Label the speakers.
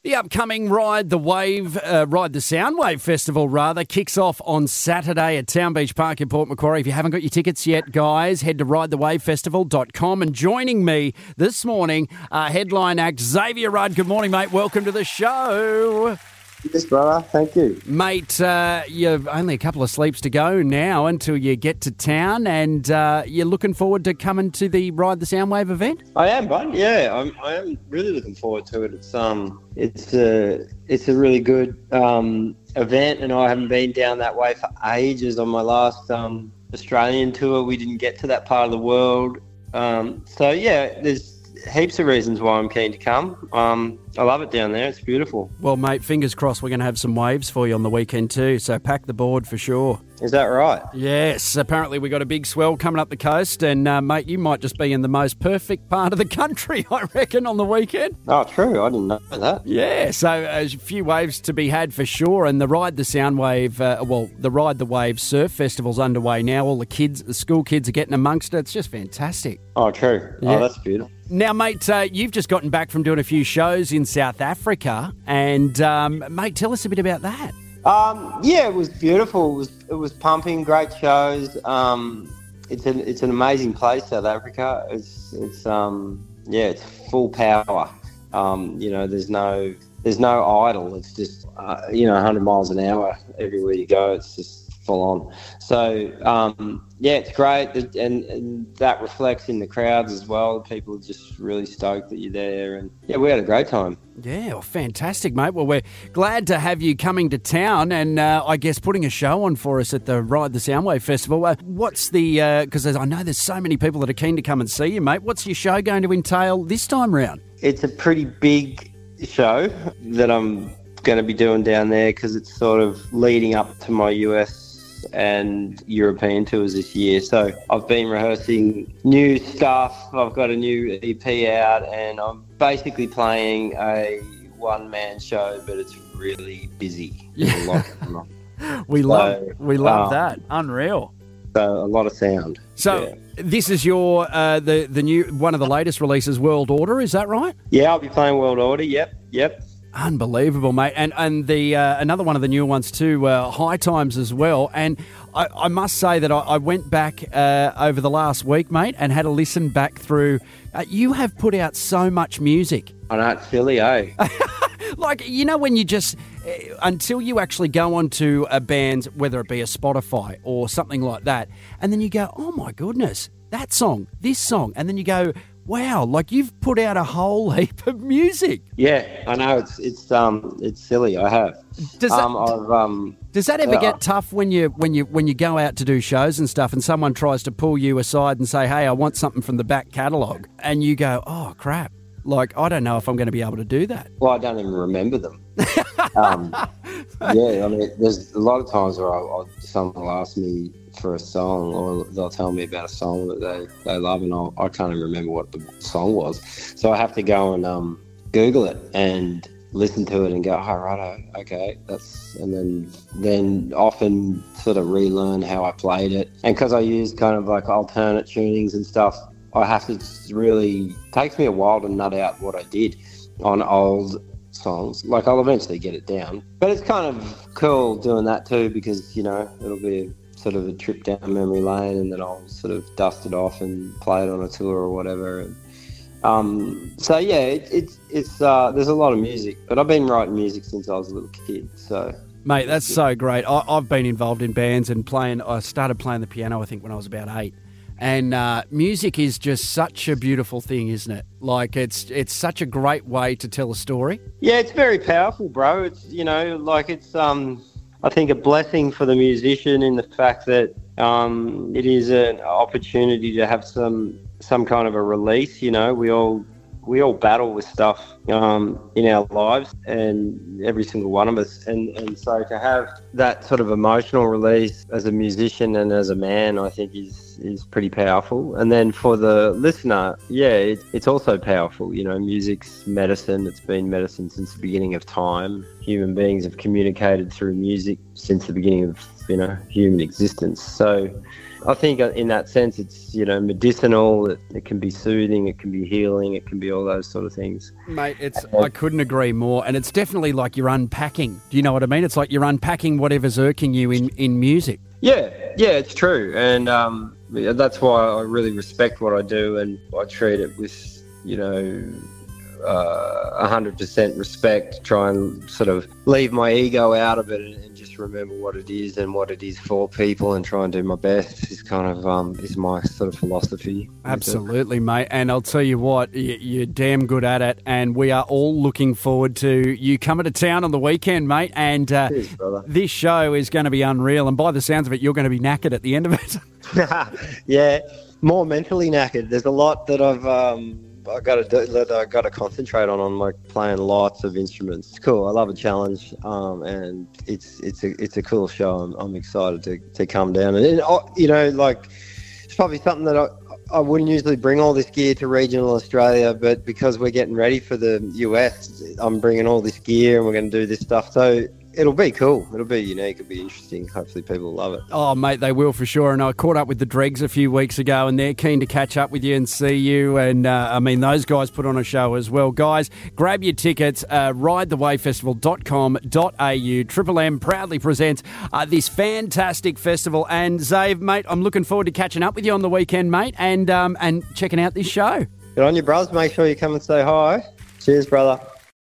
Speaker 1: The upcoming Ride the Soundwave Festival, kicks off on Saturday at Town Beach Park in Port Macquarie. If you haven't got your tickets yet, guys, head to ridethewavefestival.com. And joining me this morning, headline act Xavier Rudd. Good morning, mate. Welcome to the show.
Speaker 2: Yes, brother. Thank you.
Speaker 1: Mate, you've only a couple of sleeps to go now until you get to town, and you're looking forward to coming to the Ride the Soundwave event?
Speaker 2: I am, bud. Yeah, I am really looking forward to it. It's a really good event, and I haven't been down that way for ages. On my last Australian tour, we didn't get to that part of the world. So, yeah, there's heaps of reasons why I'm keen to come. I love it down there. It's beautiful.
Speaker 1: Well, mate, fingers crossed we're going to have some waves for you on the weekend too, so pack the board for sure.
Speaker 2: Is that right?
Speaker 1: Yes, apparently we got a big swell coming up the coast, and mate, you might just be in the most perfect part of the country, I reckon, on the weekend.
Speaker 2: Oh, true. I didn't know that.
Speaker 1: Yeah, so a few waves to be had for sure, and the Ride the Soundwave, the Ride the Wave Surf Festival's underway now. All the school kids are getting amongst it. It's just fantastic.
Speaker 2: Oh, true. Yeah. Oh, that's beautiful.
Speaker 1: Now, mate, you've just gotten back from doing a few shows in South Africa, and mate, tell us a bit about that.
Speaker 2: Yeah, it was beautiful. It was pumping, great shows. It's an amazing place, South Africa. It's full power. There's no idle. It's just 100 miles an hour everywhere you go. It's just full on. So it's great, and that reflects in the crowds as well. People are just really stoked that you're there, and yeah, we had a great time.
Speaker 1: Yeah, well, fantastic, mate. Well, we're glad to have you coming to town and I guess putting a show on for us at the Ride the Soundwave Festival. What's the, because I know there's so many people that are keen to come and see you, mate. What's your show going to entail this time round?
Speaker 2: It's a pretty big show that I'm going to be doing down there because it's sort of leading up to my US and European tours this year. So I've been rehearsing new stuff. I've got a new EP out, and I'm basically playing a one-man show, but it's really busy.
Speaker 1: Yeah. We love that. Unreal.
Speaker 2: So a lot of sound.
Speaker 1: So yeah. This is your the new one of the latest releases, World Order. Is that right?
Speaker 2: Yeah, I'll be playing World Order. Yep.
Speaker 1: Unbelievable, mate. And the another one of the newer ones too, High Times as well. And I must say that I went back over the last week, mate, and had a listen back through. You have put out so much music.
Speaker 2: I know, it's silly, eh?
Speaker 1: Like, when you just, until you actually go onto a band, whether it be a Spotify or something like that, and then you go, oh my goodness, that song, this song, and then you go, wow, like you've put out a whole heap of music.
Speaker 2: Yeah, I know, it's silly. I have.
Speaker 1: Does that ever get tough when you go out to do shows and stuff, and someone tries to pull you aside and say, hey, I want something from the back catalogue, and you go, oh crap, like I don't know if I'm going to be able to do that.
Speaker 2: Well, I don't even remember them. Yeah, I mean, there's a lot of times where someone will ask me for a song, or they'll tell me about a song that they love, and I can't even remember what the song was. So I have to go and Google it and listen to it and go, oh, righto, okay, and then often sort of relearn how I played it. And because I use kind of like alternate tunings and stuff, I have to really, takes me a while to nut out what I did on old songs. Like, I'll eventually get it down. But it's kind of cool doing that too, because, it'll be sort of a trip down memory lane, and then I'll sort of dust it off and play it on a tour or whatever. And, so yeah, it's there's a lot of music, but I've been writing music since I was a little kid, so.
Speaker 1: Mate, that's so great. I've been involved in bands and I started playing the piano, I think, when I was about 8. And music is just such a beautiful thing, isn't it? Like, it's such a great way to tell a story.
Speaker 2: Yeah, it's very powerful, bro. It's, I think a blessing for the musician in the fact that it is an opportunity to have some kind of a release. We all battle with stuff in our lives, and every single one of us. And so to have that sort of emotional release as a musician and as a man, I think is pretty powerful. And then for the listener, yeah, it's also powerful. Music's medicine. It's been medicine since the beginning of time. Human beings have communicated through music since the beginning of, human existence. So I think in that sense, it's, medicinal. It can be soothing. It can be healing. It can be all those sort of things.
Speaker 1: Mate, I couldn't agree more. And it's definitely like you're unpacking. Do you know what I mean? It's like you're unpacking whatever's irking you in music.
Speaker 2: Yeah, it's true. And that's why I really respect what I do, and I treat it with, 100% respect, try and sort of leave my ego out of it and just remember what it is and what it is for people, and try and do my best is kind of is my sort of philosophy.
Speaker 1: Absolutely, mate. And I'll tell you what, you're damn good at it, and we are all looking forward to you coming to town on the weekend, mate. And
Speaker 2: Cheers, brother.
Speaker 1: This show is going to be unreal, and by the sounds of it, you're going to be knackered at the end of it.
Speaker 2: Yeah, more mentally knackered. There's a lot that I got to do, that I got to concentrate on like playing lots of instruments. It's cool. I love a challenge, and it's a cool show. I'm excited to come down, and it's probably something that I wouldn't usually bring all this gear to regional Australia, but because we're getting ready for the US, I'm bringing all this gear and we're going to do this stuff. So it'll be cool. It'll be unique. It'll be interesting. Hopefully people will love it.
Speaker 1: Oh, mate, they will for sure. And I caught up with the Dregs a few weeks ago, and they're keen to catch up with you and see you. And, those guys put on a show as well. Guys, grab your tickets, ridethewavefestival.com.au. Triple M proudly presents this fantastic festival. And, Zave, mate, I'm looking forward to catching up with you on the weekend, mate, and checking out this show.
Speaker 2: Good on you, bros. Make sure you come and say hi. Cheers, brother.